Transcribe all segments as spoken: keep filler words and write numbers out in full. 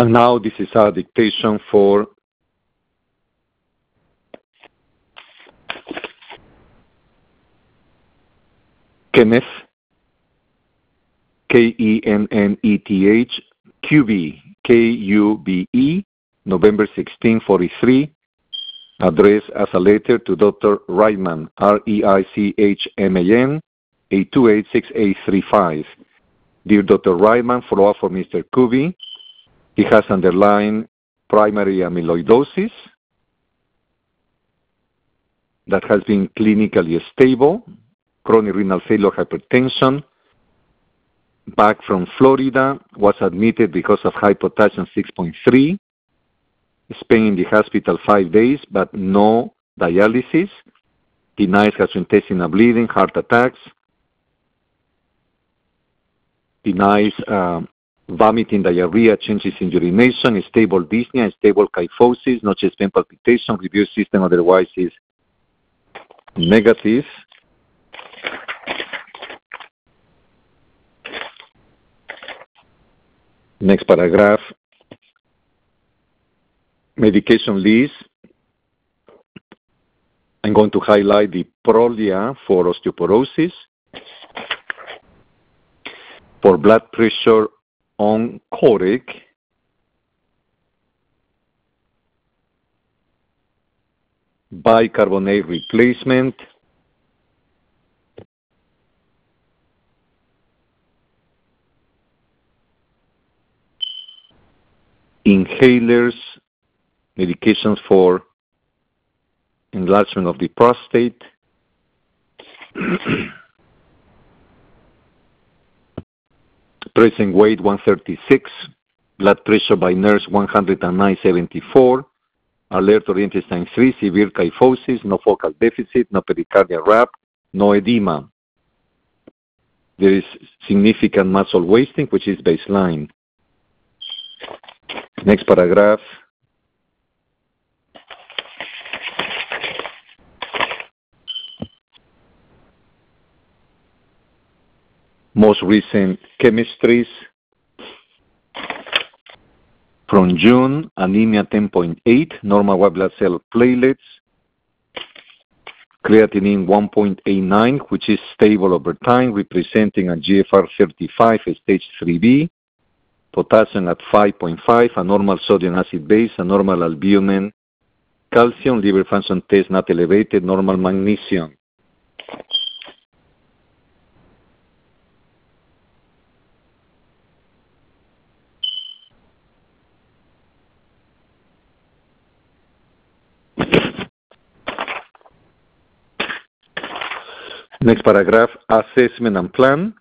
And now this is our dictation for Kenneth, K E N N E T H, Q B, K U B E, November sixteenth, forty-three, addressed as a letter to Doctor Reitman, R E I C H M A N, eight two eight, six eight three five. Dear Doctor Reitman, follow-up for Mister Kubi. He has underlying primary amyloidosis that has been clinically stable, chronic renal failure, hypertension, back from Florida, was admitted because of high potassium six point three, spent in the hospital five days, but no dialysis, denies gastrointestinal bleeding, heart attacks, denies uh, vomiting, diarrhea, changes in urination, stable dyspnea, stable kyphosis, no chest pain palpitation, review system otherwise is negative. Next paragraph. Medication list. I'm going to highlight the Prolia for osteoporosis, for blood pressure on Corec, bicarbonate replacement, inhalers, medications for enlargement of the prostate, present weight one thirty-six, blood pressure by nurse one hundred nine seventy-four, alert oriented sign three, severe kyphosis, no focal deficit, no pericardial wrap, no edema. There is significant muscle wasting, which is baseline. Next paragraph. Most recent chemistries from June: anemia ten point eight, normal white blood cell platelets, creatinine one point eight nine, which is stable over time, representing a G F R thirty-five, stage three B, potassium at five point five, a normal sodium acid base, a normal albumin, calcium, liver function test not elevated, normal magnesium. Next paragraph, assessment and plan.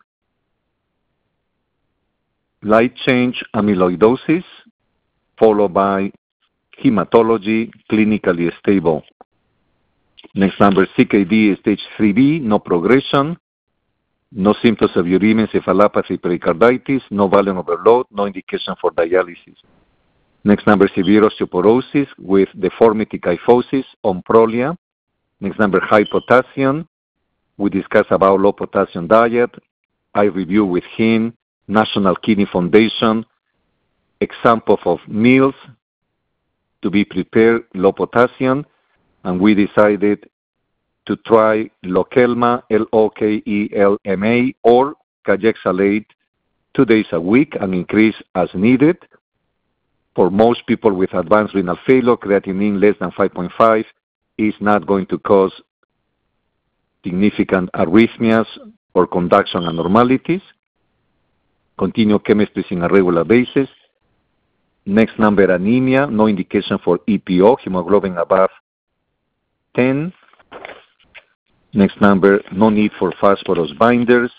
Light change amyloidosis, followed by hematology, clinically stable. Next number, C K D, stage three B, no progression, no symptoms of uremia, encephalopathy, pericarditis, no volume overload, no indication for dialysis. Next number, severe osteoporosis with deformity kyphosis on Prolia. Next number, high potassium. We discuss about low potassium diet. I review with him National Kidney Foundation example of meals to be prepared low potassium, and we decided to try Lokelma, L O K E L M A, or Kajexalate two days a week and increase as needed. For most people with advanced renal failure, creatinine less than five point five is not going to cause significant arrhythmias or conduction abnormalities. Continue chemistries on a regular basis. Next number, anemia, no indication for E P O, hemoglobin above ten. Next number, no need for phosphorus binders.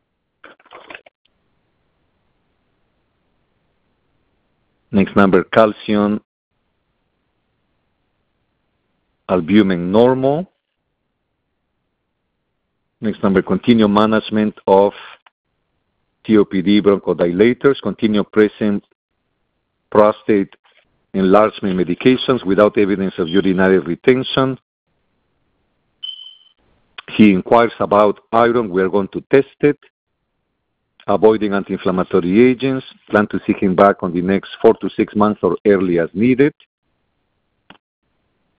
Next number, calcium, albumin normal. Next number, continue management of C O P D bronchodilators, continue present prostate enlargement medications without evidence of urinary retention. He inquires about iron. We are going to test it. avoiding anti-inflammatory agents. Plan to see him back on the next four to six months or early as needed.